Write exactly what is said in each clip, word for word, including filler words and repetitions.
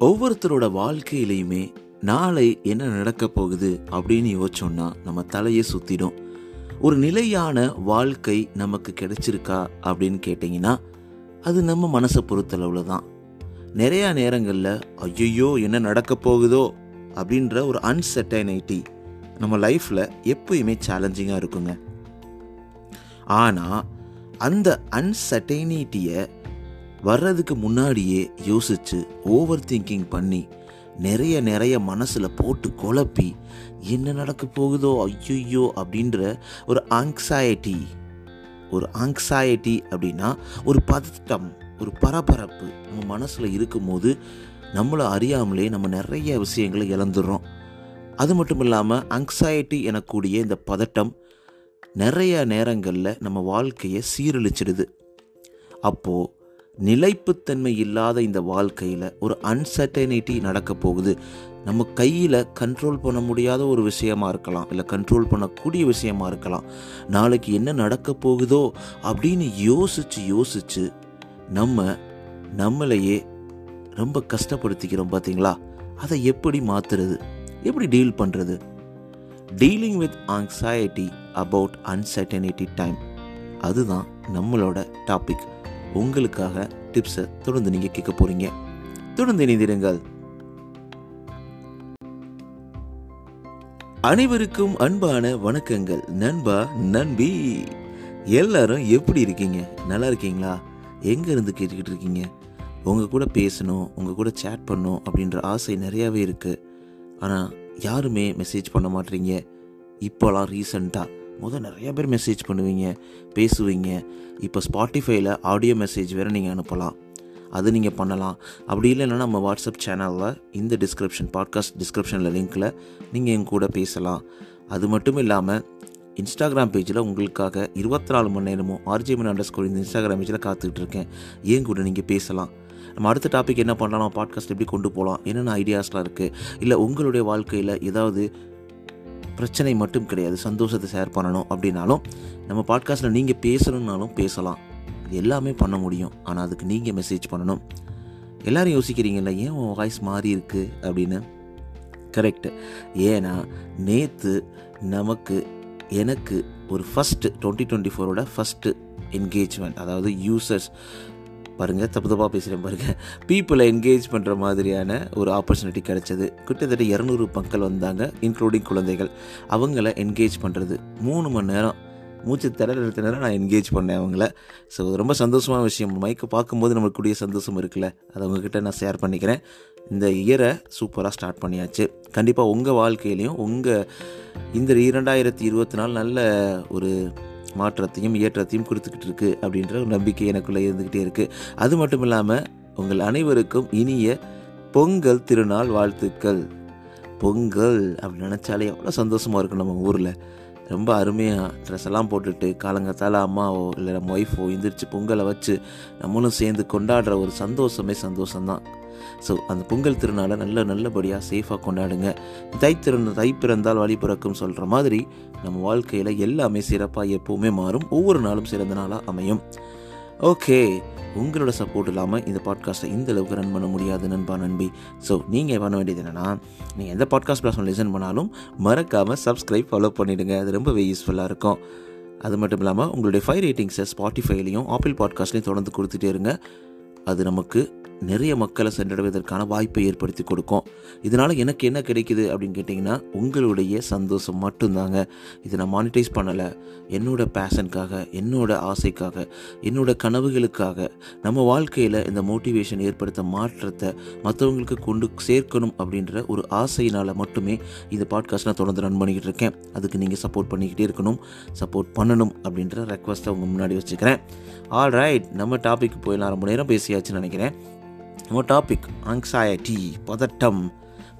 ஒவ்வொருத்தரோட வாழ்க்கையிலையுமே நாளை என்ன நடக்க போகுது அப்படின்னு யோசிச்சோம்னா நம்ம தலையை சுத்திடும். ஒரு நிலையான வாழ்க்கை நமக்கு கிடைச்சிருக்கா அப்படின்னு கேட்டிங்கன்னா அது நம்ம மனசை பொறுத்தளவுல தான். நிறையா நேரங்களில் ஐயோ என்ன நடக்க போகுதோ அப்படின்ற ஒரு அன்சர்டைனிட்டி நம்ம லைஃப்பில் எப்பயுமே சேலஞ்சிங்காக இருக்குங்க. ஆனால் அந்த அன்சர்டைனிட்டியை வர்றதுக்கு முன்னாடியே யோசித்து ஓவர் திங்கிங் பண்ணி நிறைய நிறைய மனசில் போட்டு குழப்பி என்ன நடக்க போகுதோ ஐயோ அப்படின்ற ஒரு ஆங்ஸைட்டி ஒரு ஆங்ஸைட்டி அப்படின்னா ஒரு பதட்டம், ஒரு பரபரப்பு நம்ம மனசில் இருக்கும்போது நம்மளை அறியாமலே நம்ம நிறைய விஷயங்களை இழந்துடுறோம். அது மட்டும் இல்லாமல் ஆங்ஸைட்டி எனக்கூடிய இந்த பதட்டம் நிறைய நேரங்களில் நம்ம வாழ்க்கையை சீரழிச்சிடுது. அப்போது நிலைப்புத்தன்மை இல்லாத இந்த வாழ்க்கையில் ஒரு அன்சர்டைனிட்டி நடக்க போகுது. நம்ம கையில் கண்ட்ரோல் பண்ண முடியாத ஒரு விஷயமா இருக்கலாம், இல்லை கண்ட்ரோல் பண்ணக்கூடிய விஷயமா இருக்கலாம். நாளைக்கு என்ன நடக்க போகுதோ அப்படின்னு யோசித்து யோசித்து நம்ம நம்மளையே ரொம்ப கஷ்டப்படுத்திக்கிறோம் பார்த்தீங்களா? அதை எப்படி மாற்றுறது, எப்படி டீல் பண்ணுறது? Dealing with anxiety about uncertainty time, அதுதான் நம்மளோட டாபிக். உங்களுக்காக டிப்ஸை தொடர்ந்து நீங்கள் கேட்க போகிறீங்க. தொடர்ந்து இணைந்திருங்கள். அனைவருக்கும் அன்பான வணக்கங்கள். நண்பா, நண்பி, எல்லாரும் எப்படி இருக்கீங்க? நல்லா இருக்கீங்களா? எங்கே இருந்து கேட்டுக்கிட்டு இருக்கீங்க? உங்கள் கூட பேசணும், உங்கள் கூட சேட் பண்ணணும் அப்படின்ற ஆசை நிறையாவே இருக்குது. ஆனால் யாருமே மெசேஜ் பண்ண மாட்டீங்க. இப்போலாம் ரீசண்டாக முதல் நிறைய பேர் மெசேஜ் பண்ணுவீங்க, பேசுவீங்க. இப்போ ஸ்பாட்டிஃபைல ஆடியோ மெசேஜ் வேறு நீங்கள் அனுப்பலாம், அது நீங்கள் பண்ணலாம். அப்படி இல்லைன்னா நம்ம வாட்ஸ்அப் சேனலில் இந்த டிஸ்கிரிப்ஷன் பாட்காஸ்ட் டிஸ்கிரிப்ஷனில் லிங்க்கில் நீங்கள் என் கூட பேசலாம். அது மட்டும் இல்லாமல் இன்ஸ்டாகிராம் பேஜில் உங்களுக்காக இருபத்தி நாலு மணி நேரமும் ஆர்ஜேமன் அண்டர் ஸ்கோர் இந்த இன்ஸ்டாகிராம் பேஜில் காத்துக்கிட்டு இருக்கேன். ஏன் கூட நீங்கள் பேசலாம். நம்ம அடுத்த டாபிக் என்ன பண்ணலாம், பாட்காஸ்ட் எப்படி கொண்டு போகலாம், என்னென்ன ஐடியாஸ்லாம் இருக்குது, இல்லை உங்களுடைய வாழ்க்கையில் ஏதாவது பிரச்சனை மட்டும் கிடையாது, சந்தோஷத்தை ஷேர் பண்ணணும் அப்படின்னாலும் நம்ம பாட்காஸ்ட்டில் நீங்கள் பேசணுன்னாலும் பேசலாம். இது எல்லாமே பண்ண முடியும். ஆனால் அதுக்கு நீங்கள் மெசேஜ் பண்ணணும். எல்லோரும் யோசிக்கிறீங்கல்ல, ஏன் உன் வாய்ஸ் மாறி இருக்குது அப்படின்னு. கரெக்டு. ஏன்னா நேற்று நமக்கு எனக்கு ஒரு ஃபஸ்ட்டு டுவெண்ட்டி டுவெண்ட்டி ஃபோரோட ஃபஸ்ட்டு என்கேஜ்மெண்ட், அதாவது யூசர்ஸ் பாருங்கள், தப்பு தப்பாக பேசுகிறேன் பாருங்கள், பீப்புளை என்கேஜ் பண்ணுற மாதிரியான ஒரு ஆப்பர்ச்சுனிட்டி கிடைச்சது. கிட்டத்தட்ட இரநூறு மக்கள் வந்தாங்க, இன்க்ளூடிங் குழந்தைகள். அவங்கள என்கேஜ் பண்ணுறது மூணு மணி நேரம் மூச்சு திணற நேரம் நான் என்கேஜ் பண்ணேன் அவங்கள. ஸோ ரொம்ப சந்தோஷமான விஷயம். மைக்கை பார்க்கும்போது நம்மளுக்கு கூடிய சந்தோஷம் இருக்குல்ல, அதை உங்ககிட்ட நான் ஷேர் பண்ணிக்கிறேன். இந்த இயரை சூப்பராக ஸ்டார்ட் பண்ணியாச்சு. கண்டிப்பாக உங்கள் வாழ்க்கையிலையும் உங்கள் இந்த இரண்டாயிரத்தி இருபத்தி நாலு நல்ல ஒரு மாற்றத்தையும் ஏற்றத்தையும் கொடுத்துக்கிட்டு இருக்குது அப்படின்ற ஒரு நம்பிக்கை எனக்குள்ளே இருந்துக்கிட்டே இருக்குது. அது மட்டும் இல்லாமல் உங்கள் அனைவருக்கும் இனிய பொங்கல் திருநாள் வாழ்த்துக்கள். பொங்கல் அப்படின்னு நினச்சாலே எவ்வளோ சந்தோஷமாக இருக்கும். நம்ம ஊரில் ரொம்ப அருமையாக ட்ரெஸ் எல்லாம் போட்டுட்டு காலங்கத்தால் அம்மாவோ இல்லை நம்ம ஒய்ஃபோ எந்திரிச்சு பொங்கலை வச்சு நம்மளும் சேர்ந்து கொண்டாடுற ஒரு சந்தோஷமே சந்தோஷம்தான். ஸோ அந்த பொங்கல் திருநாளை நல்ல நல்லபடியாக சேஃபாக கொண்டாடுங்க. தை திறந்த தை பிறந்தால் வழி பிறக்கும் சொல்கிற மாதிரி நம்ம வாழ்க்கையில் எல்லாமே சிறப்பாக எப்போவுமே மாறும். ஒவ்வொரு நாளும் சிறந்த நாளாக அமையும். ஓகே, உங்களோட சப்போர்ட் இல்லாமல் இந்த பாட்காஸ்ட்டை இந்த அளவுக்கு ரன் பண்ண முடியாது நண்பா, நண்பி. ஸோ நீங்கள் பண்ண வேண்டியது என்னென்னா, நீங்கள் எந்த பாட்காஸ்ட் பிளாட்ஃபார்ம் லிசன் பண்ணாலும் மறக்காமல் சப்ஸ்கிரைப் ஃபாலோ பண்ணிவிடுங்க. அது ரொம்பவே யூஸ்ஃபுல்லாக இருக்கும். அது மட்டும் இல்லாமல் உங்களுடைய ஃபைவ் ரேட்டிங்ஸை ஸ்பாட்டிஃபைலையும் ஆப்பிள் பாட்காஸ்ட்லையும் தொடர்ந்து கொடுத்துட்டே இருங்க. அது நமக்கு நிறைய மக்களை சென்றடைவதற்கான வாய்ப்பை ஏற்படுத்தி கொடுக்கும். இதனால் எனக்கு என்ன கிடைக்குது அப்படின்னு கேட்டிங்கன்னா, உங்களுடைய சந்தோஷம் மட்டும்தாங்க. இதை நான் மானிட்டைஸ் பண்ணலை. என்னோடய பேஷனுக்காக, என்னோடய ஆசைக்காக, என்னோடய கனவுகளுக்காக நம்ம வாழ்க்கையில் இந்த மோட்டிவேஷன் ஏற்படுத்த மாற்றத்தை மற்றவங்களுக்கு கொண்டு சேர்க்கணும் அப்படின்ற ஒரு ஆசையினால் மட்டுமே இந்த பாட்காஸ்ட் நான் தொடர்ந்து ரன் பண்ணிக்கிட்டு இருக்கேன். அதுக்கு நீங்கள் சப்போர்ட் பண்ணிக்கிட்டே இருக்கணும், சப்போர்ட் பண்ணணும் அப்படின்ற ரெக்வஸ்ட்டை உங்கள் முன்னாடி வச்சுக்கிறேன். ஆல் ரைட், நம்ம டாபிக் போய் நான் ரொம்ப நேரம் பேசியாச்சுன்னு நினைக்கிறேன். நம்ம டாபிக் ஆங்ஸைட்டி, பதட்டம்,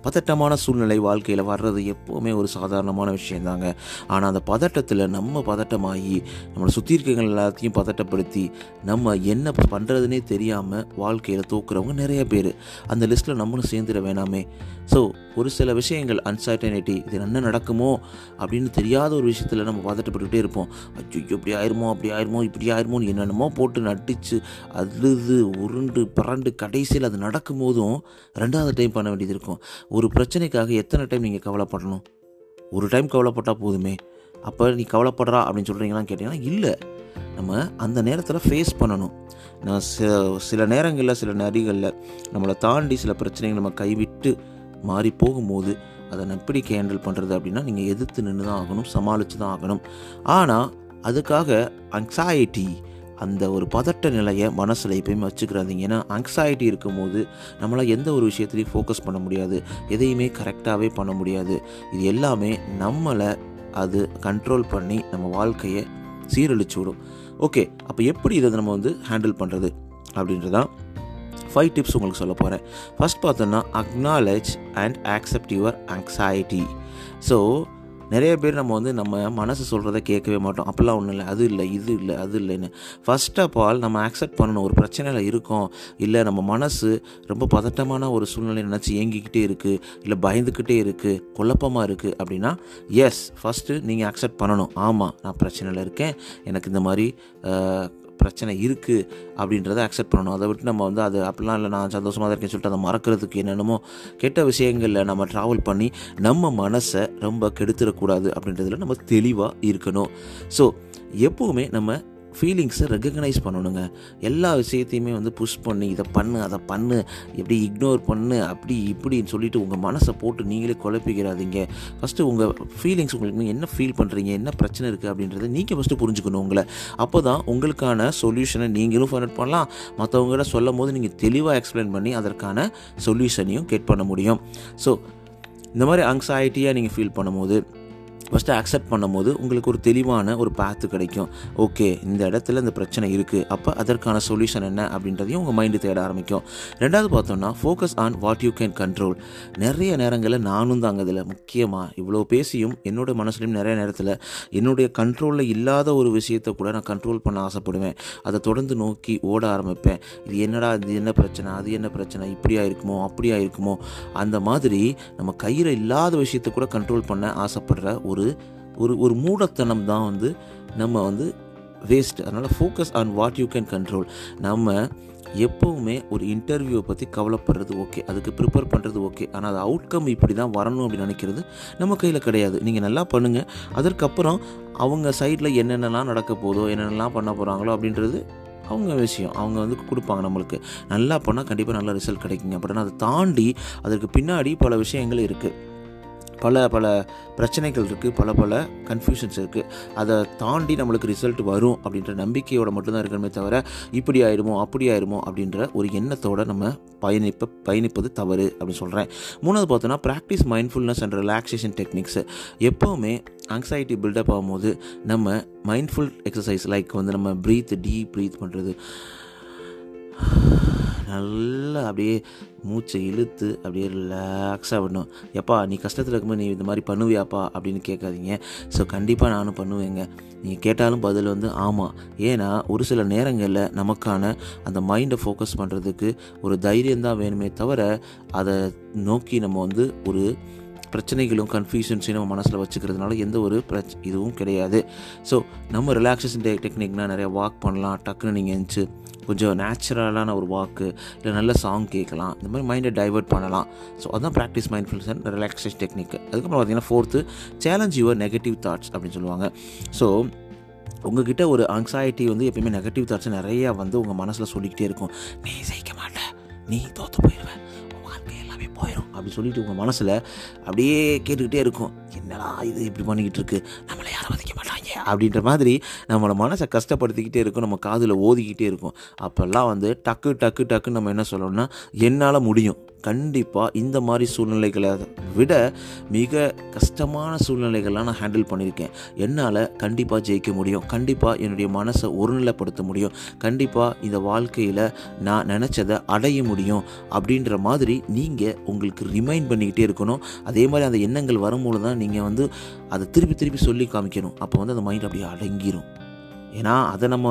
பதட்டமான சூழ்நிலை வாழ்க்கையில் வர்றது எப்போவுமே ஒரு சாதாரணமான விஷயந்தாங்க. ஆனால் அந்த பதட்டத்தில் நம்ம பதட்டமாகி நம்மளை சுற்றி இருக்கவங்க எல்லாத்தையும் பதட்டப்படுத்தி நம்ம என்ன பண்ணுறதுனே தெரியாமல் வாழ்க்கையில் தோக்குறவங்க நிறைய பேர். அந்த லிஸ்ட்டில் நம்மளும் சேர்ந்துட வேணாமே. ஸோ ஒரு சில விஷயங்கள் அன்சர்டனிட்டி, இது என்ன நடக்குமோ அப்படின்னு தெரியாத ஒரு விஷயத்தில் நம்ம பதட்டப்பட்டுக்கிட்டே இருப்போம். ஐயோ இப்படி ஆயிருமோ அப்படி ஆயிருமோ இப்படி ஆயிருமோன்னு என்னென்னமோ போட்டு நட்டிச்சு அழுது உருண்டு பரண்டு கடைசியில் அது நடக்கும் போதும் ரெண்டாவது டைம் பண்ண வேண்டியது இருக்கும். ஒரு பிரச்சனைக்காக எத்தனை டைம் நீங்கள் கவலைப்படணும்? ஒரு டைம் கவலைப்பட்டால் போதுமே. அப்போ நீ கவலைப்படுறா அப்படின்னு சொல்கிறீங்களான்னு கேட்டிங்கன்னா இல்லை. நம்ம அந்த நேரத்தில் ஃபேஸ் பண்ணணும். நான் சில சில நேரங்களில் சில நரிகளில் நம்மளை தாண்டி சில பிரச்சனைகள் நம்ம கைவிட்டு மாறி போகும்போது அதை நான் எப்படி ஹேண்டில் பண்ணுறது அப்படின்னா, நீங்கள் எதிர்த்து நின்று தான் ஆகணும், சமாளித்து தான் ஆகணும். ஆனால் அதுக்காக அங்ஸைட்டி, அந்த ஒரு பதட்ட நிலையை மனசில் எப்பயுமே வச்சுக்கிறாதீங்க. ஏன்னா அங்ஸைட்டி இருக்கும்போது நம்மளால் எந்த ஒரு விஷயத்துலையும் ஃபோக்கஸ் பண்ண முடியாது, எதையுமே கரெக்டாகவே பண்ண முடியாது. இது எல்லாமே நம்மளை அது கண்ட்ரோல் பண்ணி நம்ம வாழ்க்கையை சீரழிச்சு விடும். ஓகே, அப்போ எப்படி இதை நம்ம வந்து ஹேண்டில் பண்ணுறது அப்படின்றதான் ஃபைவ் டிப்ஸ் உங்களுக்கு சொல்ல போகிறேன். ஃபஸ்ட் பார்த்தோன்னா, acknowledge and accept your anxiety. So நிறைய பேர் நம்ம வந்து நம்ம மனசு சொல்கிறத கேட்கவே மாட்டோம். அப்போல்லாம் ஒன்றும் இல்லை, அது இல்லை இது இல்லை அது இல்லைன்னு. ஃபர்ஸ்ட் ஆஃப் ஆல் நம்ம அக்செப்ட் பண்ணணும். ஒரு பிரச்சனையில் இருக்கோம், இல்லை நம்ம மனசு ரொம்ப பதட்டமான ஒரு சூழ்நிலை நினச்சி ஏங்கிக்கிட்டே இருக்குது, இல்லை பயந்துக்கிட்டே இருக்குது, குழப்பமாக இருக்குது அப்படின்னா, எஸ் ஃபஸ்ட்டு நீங்கள் அக்செப்ட் பண்ணணும். ஆமாம், நான் பிரச்சனையில் இருக்கேன், எனக்கு இந்த மாதிரி பிரச்சனை இருக்குது அப்படின்றத அக்செப்ட் பண்ணணும். அதை விட்டு நம்ம வந்து அது அப்படிலாம் இல்லை, நான் சந்தோஷமாக தான் இருக்கேன்னு சொல்லிட்டு அதை மறக்கிறதுக்கு என்னென்னமோ கெட்ட விஷயங்களில் நம்ம ட்ராவல் பண்ணி நம்ம மனசை ரொம்ப கெடுத்துடக்கூடாது அப்படின்றதுல நம்ம தெளிவாக இருக்கணும். ஸோ எப்போவுமே நம்ம ஃபீலிங்ஸை ரெகக்னைஸ் பண்ணணுங்க. எல்லா விஷயத்தையுமே வந்து புஷ் பண்ணி இதை பண்ணு அதை பண்ணு எப்படி இக்னோர் பண்ணு அப்படி இப்படின்னு சொல்லிட்டு உங்கள் மனசை போட்டு நீங்களே குழப்பிக்கிறாதீங்க. ஃபஸ்ட்டு உங்கள் ஃபீலிங்ஸ், உங்களுக்கு என்ன ஃபீல் பண்ணுறீங்க, என்ன பிரச்சனை இருக்குது அப்படின்றத நீங்கள் ஃபஸ்ட்டு புரிஞ்சுக்கணும் உங்களை. அப்போ தான் உங்களுக்கான சொல்யூஷனை நீங்களும் ஃபைண்ட் பண்ணலாம், மற்றவங்கள சொல்லும் போது நீங்கள் தெளிவாக எக்ஸ்பிளைன் பண்ணி அதற்கான சொல்யூஷனையும் கெட் பண்ண முடியும். ஸோ இந்த மாதிரி ஆங்ஸைட்டியாக நீங்கள் ஃபீல் பண்ணும்போது ஃபஸ்ட்டு அக்செப்ட் பண்ணும்போது உங்களுக்கு ஒரு தெளிவான ஒரு பாத்து கிடைக்கும். ஓகே, இந்த இடத்துல இந்த பிரச்சனை இருக்குது, அப்போ அதற்கான சொல்யூஷன் என்ன அப்படின்றதையும் உங்கள் மைண்டு தேட ஆரம்பிக்கும். ரெண்டாவது பார்த்தோன்னா, focus on what you can control. நிறைய நேரங்களில் நானும் தாங்க இதில் முக்கியமாக இவ்வளோ பேசியும் என்னோடய மனசுலையும் நிறைய நேரத்தில் என்னுடைய கண்ட்ரோலில் இல்லாத ஒரு விஷயத்தை கூட நான் கண்ட்ரோல் பண்ண ஆசைப்படுவேன். அதை தொடர்ந்து நோக்கி ஓட ஆரம்பிப்பேன். இது என்னடா, இது என்ன பிரச்சனை, அது என்ன பிரச்சனை, இப்படியா இருக்குமோ அப்படியா இருக்குமோ, அந்த மாதிரி நம்ம கையில் இல்லாத விஷயத்தை கூட கண்ட்ரோல் பண்ண ஆசைப்படுற ஒரு ஒரு ஒரு மூடத்தனம் தான் வந்து நம்ம வந்து வேஸ்ட். அதனால் focus on what you can control. நம்ம எப்போவுமே ஒரு இன்டர்வியூவை பற்றி கவலைப்படுறது ஓகே, அதுக்கு ப்ரிப்பேர் பண்ணுறது ஓகே, ஆனால் அது அவுட்கம் இப்படி தான் வரணும் அப்படின்னு நினைக்கிறது நம்ம கையில் கிடையாது. நீங்கள் நல்லா பண்ணுங்கள், அதற்கப்புறம் அவங்க சைடில் என்னென்னலாம் நடக்க போதோ, என்னென்னலாம் பண்ண போகிறாங்களோ அப்படின்றது அவங்க விஷயம். அவங்க வந்து கொடுப்பாங்க நம்மளுக்கு. நல்லா பண்ணால் கண்டிப்பாக நல்ல ரிசல்ட் கிடைக்குங்க. பட் ஆனால் அதை தாண்டி அதற்கு பின்னாடி பல விஷயங்கள் இருக்குது, பல பல பிரச்சனைகள் இருக்குது, பல பல கன்ஃபியூஷன்ஸ் இருக்குது. அதை தாண்டி நம்மளுக்கு ரிசல்ட் வரும் அப்படின்ற நம்பிக்கையோடு மட்டும்தான் இருக்கணுமே தவிர இப்படி ஆயிடுமோ அப்படி ஆயிடுமோ அப்படின்ற ஒரு எண்ணத்தோடு நம்ம பயணிப்ப பயணிப்பது தவறு அப்படின்னு சொல்கிறேன். மூணாவது பார்த்தோன்னா, practice mindfulness and relaxation techniques. எப்போவுமே ஆங்ஸைட்டி பில்டப் ஆகும்போது நம்ம மைண்ட்ஃபுல் எக்ஸசைஸ் லைக் வந்து நம்ம ப்ரீத் டீப் ப்ரீத் பண்ணுறது, நல்லா அப்படியே மூச்சை இழுத்து அப்படியே ரிலாக்ஸாக விடணும். எப்பா நீ கஷ்டத்தில் இருக்கும்போது நீ இந்த மாதிரி பண்ணுவியாப்பா அப்படின்னு கேட்காதீங்க. ஸோ கண்டிப்பாக நானும் பண்ணுவேங்க. நீங்கள் கேட்டாலும் பதில் வந்து ஆமாம். ஏன்னா ஒரு சில நேரங்களில் நமக்கான அந்த மைண்டை ஃபோக்கஸ் பண்ணுறதுக்கு ஒரு தைரியம்தான் வேணுமே தவிர அதை நோக்கி நம்ம வந்து ஒரு பிரச்சனைகளும் கன்ஃபியூஷன்ஸையும் நம்ம மனசில் வச்சுக்கிறதுனால எந்த ஒரு பிரச் இதுவும் கிடையாது. ஸோ நம்ம ரிலாக்ஸேஷன் டெ டெக்னிக்னால் நிறையா வாக் பண்ணலாம். டக்குன்னு நீங்கள் எழுந்துச்சு கொஞ்சம் நேச்சுரலான ஒரு வாக்கு, இல்லை நல்ல சாங் கேட்கலாம். இந்த மாதிரி மைண்டை டைவர்ட் பண்ணலாம். ஸோ அதுதான் practice mindfulness and relaxation technique. அதுக்கப்புறம் பார்த்தீங்கன்னா fourth, challenge your negative thoughts அப்படின்னு சொல்லுவாங்க. ஸோ உங்ககிட்ட ஒரு ஆங்ஸைட்டி வந்து எப்பயுமே நெகட்டிவ் தாட்ஸ் நிறையா வந்து உங்கள் மனசில் சொல்லிக்கிட்டே இருக்கும். நீ ஜெயிக்க மாட்ட, நீ தோற்று போயிடுவேன், உன் வாழ்க்கை எல்லாமே போயிடும் அப்படின்னு சொல்லிட்டு உங்கள் மனசில் அப்படியே கேட்டுக்கிட்டே இருக்கும். என்னடா இது இப்படி பண்ணிக்கிட்டு இருக்கு, நம்மளை யாரும் மதிக்க மாட்டாங்க அப்படின்ற மாதிரி நம்மளோட மனசை கஷ்டப்படுத்திக்கிட்டே இருக்கும், நம்ம காதில் ஓதிக்கிட்டே இருக்கும். அப்போல்லாம் வந்து டக்கு டக்கு டக்குன்னு நம்ம என்ன சொல்லணும்னா, என்னால் முடியும், கண்டிப்பாக இந்த மாதிரி சூழ்நிலைகளை விட மிக கஷ்டமான சூழ்நிலைகள்லாம் நான் ஹேண்டில் பண்ணியிருக்கேன். என்னால் கண்டிப்பாக ஜெயிக்க முடியும், கண்டிப்பாக என்னுடைய மனசை ஒருநிலைப்படுத்த முடியும், கண்டிப்பாக இந்த வாழ்க்கையில் நான் நினச்சதை அடைய முடியும் அப்படின்ற மாதிரி நீங்கள் உங்களுக்கு ரிமைண்ட் பண்ணிக்கிட்டே இருக்கணும். அதே மாதிரி அந்த எண்ணங்கள் வரும்போது தான் நீங்கள் வந்து அதை திருப்பி திருப்பி சொல்லி காமிக்கணும். அப்போ வந்து அந்த மைண்ட் அப்படியே அடங்கிடும். ஏன்னா அதை நம்ம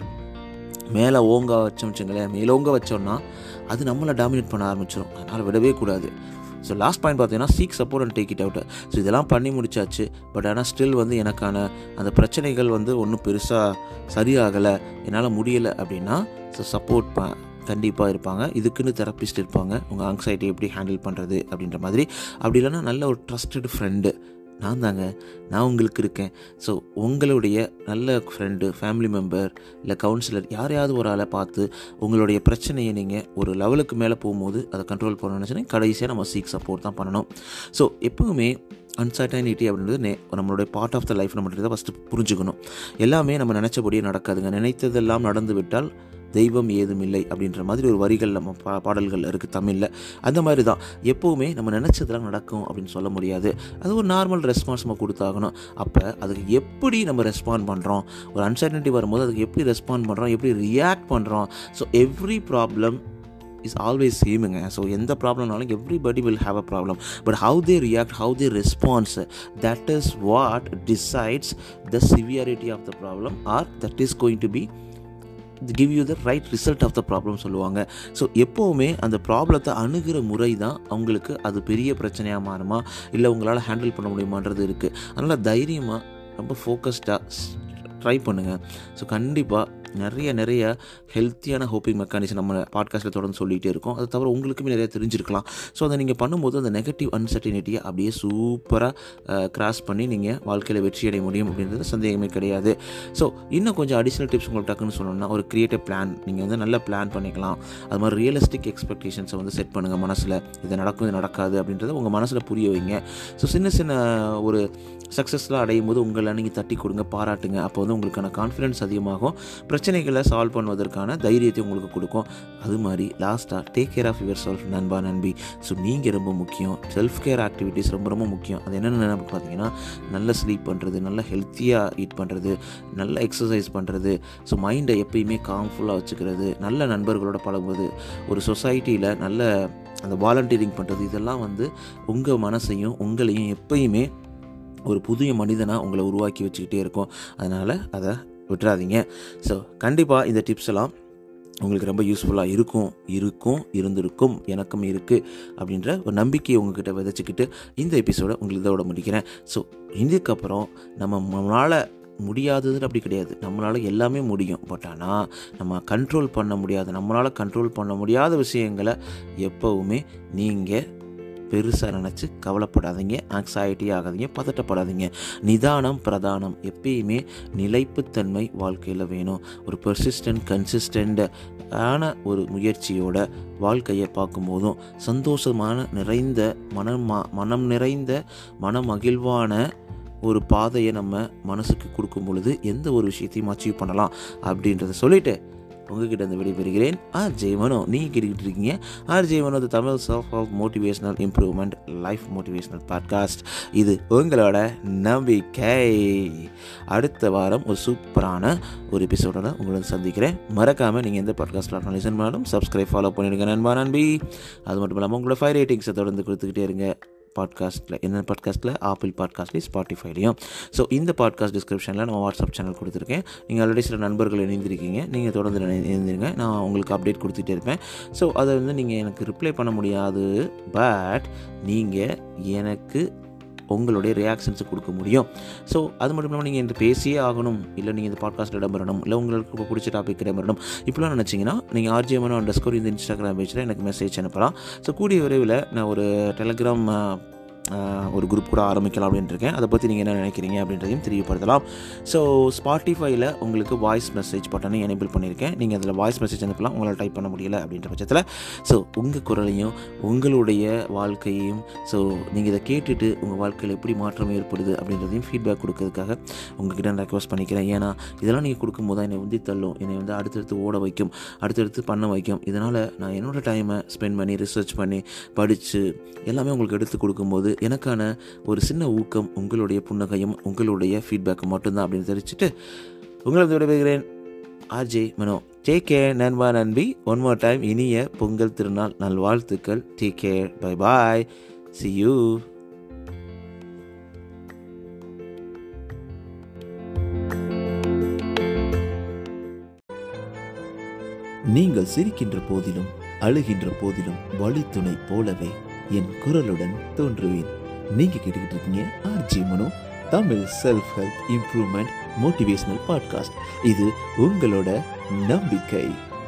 மேலே ஓங்க வச்சோம் வச்சுங்களேன், மேலோங்க வச்சோம்னா அது நம்மளை டாமினேட் பண்ண ஆரம்பிச்சிடும். அதனால் விடவே கூடாது. ஸோ லாஸ்ட் பாயிண்ட் பார்த்தீங்கன்னா seek support and take it out. So இதெல்லாம் பண்ணி முடிச்சாச்சு. பட் ஆனால் ஸ்டில் வந்து எனக்கான அந்த பிரச்சனைகள் வந்து ஒன்றும் பெருசாக சரியாகலை, என்னால் முடியலை அப்படின்னா ஸோ சப்போர்ட் ப கண்டிப்பாக இருப்பாங்க. இதுக்குன்னு தெரப்பிஸ்ட் இருப்பாங்க, உங்கள் ஆங்ஸைட்டி எப்படி ஹேண்டில் பண்ணுறது அப்படின்ற மாதிரி. அப்படி இல்லைன்னா நல்ல ஒரு ட்ரஸ்டட் ஃப்ரெண்டு நான் தாங்க, நான் உங்களுக்கு இருக்கேன். ஸோ உங்களுடைய நல்ல ஃப்ரெண்டு, ஃபேமிலி மெம்பர் இல்லை கவுன்சிலர் யாரையாவது ஒரு ஆளை பார்த்து உங்களுடைய பிரச்சனையை நீங்கள் ஒரு லெவலுக்கு மேலே போகும்போது அதை கண்ட்ரோல் பண்ணணும்னு நினச்சினா கடைசியாக நம்ம சீக் சப்போர்ட் தான் பண்ணணும். ஸோ எப்போவுமே அன்சர்டைனிட்டி அப்படின்றது நே நம்மளுடைய பார்ட் ஆஃப் த லைஃப் நம்ம தான் ஃபஸ்ட்டு புரிஞ்சுக்கணும். எல்லாமே நம்ம நினச்சபடியே நடக்காதுங்க. நினைத்ததெல்லாம் நடந்து விட்டால் தெய்வம் ஏதும் இல்லை அப்படின்ற மாதிரி ஒரு வரிகள் நம்ம பா பாடல்கள் இருக்குது தமிழில். அந்த மாதிரி தான் எப்போவுமே நம்ம நினச்சதெல்லாம் நடக்கும் அப்படின்னு சொல்ல முடியாது. அது ஒரு நார்மல் ரெஸ்பான்ஸ் நம்ம கொடுத்தாகணும். அப்போ அதுக்கு எப்படி நம்ம ரெஸ்பாண்ட் பண்ணுறோம், ஒரு அன்சர்டனிட்டி வரும்போது அதுக்கு எப்படி ரெஸ்பாண்ட் பண்ணுறோம், எப்படி ரியாக்ட் பண்ணுறோம். So every problem is always சேமுங்க. ஸோ எந்த ப்ராப்ளம்னாலும் everybody will have a problem. But how they react, how they response, that is what decides the severity of the problem or that is going to be give you the right result of the problem சொல்லுவாங்க. So எப்போவுமே அந்த ப்ராப்ளத்தை அணுகிற முறை தான் அவங்களுக்கு அது பெரிய பிரச்சனையாக மாறுமா இல்லை உங்களால் ஹேண்டில் பண்ண முடியுமான்றது இருக்குது. அதனால் தைரியமாக ரொம்ப ஃபோக்கஸ்டாக ட்ரை பண்ணுங்கள். ஸோ கண்டிப்பாக நிறைய நிறைய ஹெல்த்தியான ஹோப்பிங் மெக்கானிசம் நம்ம பாட்காஸ்ட்டில் தொடர்ந்து சொல்லிகிட்டே இருக்கோம். அது தவிர உங்களுக்குமே நிறைய தெரிஞ்சிருக்கலாம். ஸோ அதை நீங்கள் பண்ணும்போது அந்த நெகட்டிவ் அன்சர்டினிட்டியை அப்படியே சூப்பராக கிராஸ் பண்ணி நீங்கள் வாழ்க்கையில் வெற்றி அடைய முடியும் அப்படின்றது சந்தேகமே கிடையாது. ஸோ இன்னும் கொஞ்சம் அடிஷ்னல் டிப்ஸ் உங்களுக்கு டக்குன்னு சொன்னோம்னா, ஒரு கிரியேட்டிவ் பிளான் நீங்கள் வந்து நல்லா பிளான் பண்ணிக்கலாம். அது மாதிரி ரியலிஸ்டிக் எக்ஸ்பெக்டேஷன்ஸை வந்து செட் பண்ணுங்கள். மனசில் இது நடக்கும், இது நடக்காது அப்படின்றத உங்கள் மனசில் புரிய வைங்க. ஸோ சின்ன சின்ன ஒரு சக்ஸஸ்லாம் அடையும் போது உங்களை நீங்கள் தட்டி கொடுங்க, பாராட்டுங்க. அப்போ வந்து உங்களுக்கான கான்ஃபிடன்ஸ் அதிகமாகும், பிரச்சனைகளை சால்வ் பண்ணுவதற்கான தைரியத்தை உங்களுக்கு கொடுக்கும். அது மாதிரி லாஸ்ட்டாக take care of your self நண்பா நண்பி. ஸோ நீங்கள் ரொம்ப முக்கியம். செல்ஃப் கேர் ஆக்டிவிட்டீஸ் ரொம்ப ரொம்ப முக்கியம். அது என்னென்ன பார்த்தீங்கன்னா, நல்ல ஸ்லீப் பண்ணுறது, நல்ல ஹெல்த்தியாக ஈட் பண்ணுறது, நல்ல எக்ஸசைஸ் பண்ணுறது, ஸோ மைண்டை எப்பயுமே காம்ஃபுல்லாக வச்சுக்கிறது, நல்ல நண்பர்களோட பழகுவது, ஒரு சொசைட்டியில் நல்ல அந்த வாலண்டியரிங் பண்ணுறது, இதெல்லாம் வந்து உங்கள் மனசையும் உங்களையும் எப்பயுமே ஒரு புதிய மனிதனாக உங்களை உருவாக்கி வச்சுக்கிட்டே இருக்கும். அதனால் அதை விட்டுறாதீங்க. ஸோ கண்டிப்பாக இந்த டிப்ஸ் எல்லாம் உங்களுக்கு ரொம்ப யூஸ்ஃபுல்லாக இருக்கும் இருக்கும் இருந்திருக்கும் எனக்கும் இருக்குது அப்படின்ற ஒரு நம்பிக்கையை உங்ககிட்ட விதைச்சிக்கிட்டு இந்த எபிசோடை உங்களுக்கு இதோட முடிக்கிறேன். ஸோ இதுக்கப்புறம் நம்ம நம்மளால் முடியாததுன்னு அப்படி கிடையாது, நம்மளால் எல்லாமே முடியும். பட் ஆனால் நம்ம கண்ட்ரோல் பண்ண முடியாது, நம்மளால் கண்ட்ரோல் பண்ண முடியாத விஷயங்களை எப்போவுமே நீங்கள் பெருசாக நினச்சி கவலைப்படாதீங்க, ஆங்ஸைட்டி ஆகாதீங்க, பதட்டப்படாதீங்க. நிதானம் பிரதானம். எப்பயுமே நிலைப்புத்தன்மை வாழ்க்கையில் வேணும். ஒரு பெர்சிஸ்டன்ட் கன்சிஸ்டண்ட் ஆன ஒரு முயற்சியோட வாழ்க்கையை பார்க்கும்போதும் சந்தோஷமான நிறைந்த மனம் மனம் நிறைந்த மன மகிழ்வான ஒரு பாதையை நம்ம மனசுக்கு கொடுக்கும் பொழுது எந்த ஒரு விஷயத்தையும் அச்சீவ் பண்ணலாம் அப்படின்றத சொல்லிவிட்டு உங்ககிட்ட இந்த விடைபெறுகிறேன். R J Mano. நீங்கள் கேட்டுக்கிட்டு இருக்கீங்க R J Mano, the Tamil self help motivational improvement life motivational podcast. இது உங்களோட நம்பிக்கை. அடுத்த வாரம் ஒரு சூப்பரான ஒரு எபிசோடோட உங்களை சந்திக்கிறேன். மறக்காமல் நீங்கள் எந்த பாட்காஸ்ட்டில் லிசன் பண்ணாலும் சப்ஸ்கிரைப் ஃபாலோ பண்ணிவிடுங்க நண்பா நண்பி. அது மட்டும் இல்லாமல் உங்களோட ஃபைவ் ரேட்டிங்ஸை தொடர்ந்து கொடுத்துக்கிட்டே இருங்க. பாட்காஸ்ட்டில் என்ன பாட்காஸ்ட்டில் ஆப்பிள் பாட்காஸ்ட்லேயும் ஸ்பாட்டிஃபைலையும். ஸோ இந்த பாட்காஸ்ட் டிஸ்கிரிப்ஷனில் நான் வாட்ஸ்அப் சேனல் கொடுத்துருக்கேன். நீங்கள் ஆல்ரெடி சில நண்பர்கள் இணைந்திருக்கீங்க, நீங்கள் தொடர்ந்து இணைந்திருங்க. நான் உங்களுக்கு அப்டேட் கொடுத்துட்டே இருப்பேன். ஸோ அதை வந்து நீங்கள் எனக்கு ரிப்ளை பண்ண முடியாது, பட் நீங்கள் எனக்கு உங்களுடைய ரியாக்ஷன்ஸை கொடுக்க முடியும். ஸோ அது மட்டும் இல்லாமல் நீங்கள் இந்த பேசியே ஆகணும், இல்லை நீங்கள் இந்த பாட்காஸ்ட்டில் இடம்பெறணும், இல்லை உங்களுக்கு பிடிச்ச டாபிக் இடம்பெறணும் இப்படிலாம் நினச்சிங்கன்னா நீங்கள் ஆர்ஜே மனோ அண்டர் ஸ்கோர் இந்த இன்ஸ்டாகிராம் பேஜில் எனக்கு மெசேஜ் அனுப்பலாம். ஸோ கூடிய விரைவில் நான் ஒரு டெலிகிராம் ஒரு குரூப் கூட ஆரம்பிக்கலாம் அப்படின்ட்டு இருக்கேன். அதை பற்றி நீங்கள் என்ன நினைக்கிறீங்க அப்படின்றதையும் தெரியப்படுத்தலாம். ஸோ ஸ்பாட்டிஃபைல உங்களுக்கு வாய்ஸ் மெசேஜ் பட்டனை எனேபிள் பண்ணியிருக்கேன். நீங்கள் அதில் வாய்ஸ் மெசேஜ் அனுப்பலாம், உங்களால் டைப் பண்ண முடியல அப்படின்ற பட்சத்தில். ஸோ உங்கள் குரலையும் உங்களுடைய வாழ்க்கையையும், ஸோ நீங்கள் இதை கேட்டுட்டு உங்கள் வாழ்க்கையில் எப்படி மாற்றம் ஏற்படுது அப்படின்றதையும் ஃபீட்பேக் கொடுக்கறதுக்காக உங்கள்கிட்ட நான் ரெக்வஸ்ட் பண்ணிக்கிறேன். ஏன்னா இதெல்லாம் நீங்கள் கொடுக்கும்போது தான் என்னை உந்தி தள்ளும், என்னை வந்து அடுத்தடுத்து ஓட வைக்கும், அடுத்தடுத்து பண்ண வைக்கும். இதனால் நான் என்னோடய டைமை ஸ்பெண்ட் பண்ணி ரிசர்ச் பண்ணி படித்து எல்லாமே உங்களுக்கு எடுத்து கொடுக்கும்போது எனக்கான ஒரு சின்ன ஊக்கம் உங்களுடைய புன்னகையும் உங்களுடைய ஃபீட்பேக்கும் மட்டும்தான் அப்படின்னு தெரிவிச்சுட்டு உங்களை விடைபெறுகிறேன். ஆர்ஜே மனோ. டேக் கேர் நண்பா நண்பி. ஒன் மோர் டைம் இனிய பொங்கல் திருநாள் நல்வாழ்த்துக்கள். Take care. Bye bye. See you. நீங்கள் சிரிக்கின்ற போதிலும் அழுகின்ற போதிலும் வழித்துணை போலவே என் குரலுடன் தோன்றுவேன். நீங்க கேட்டுக்கிட்டு இருக்கீங்க RJ Mano, Tamil self help improvement motivational podcast. இது உங்களோட நம்பிக்கை.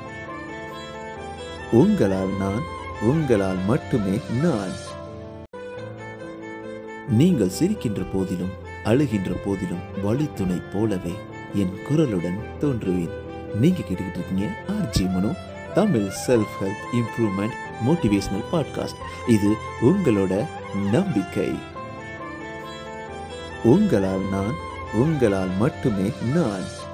உங்களால் நான், உங்களால் மட்டுமே நான். நீங்கள் சிரிக்கின்ற போதிலும் அழுகின்ற போதிலும் வழித்துணை போலவே என் குரலுடன் தோன்றுவேன். நீங்க கேட்டுக்கிட்டு இருக்கீங்க RJ Mano, Tamil self help improvement motivational podcast. இது உங்களோட நம்பிக்கை. உங்களால் நான், உங்களால் மட்டுமே நான்.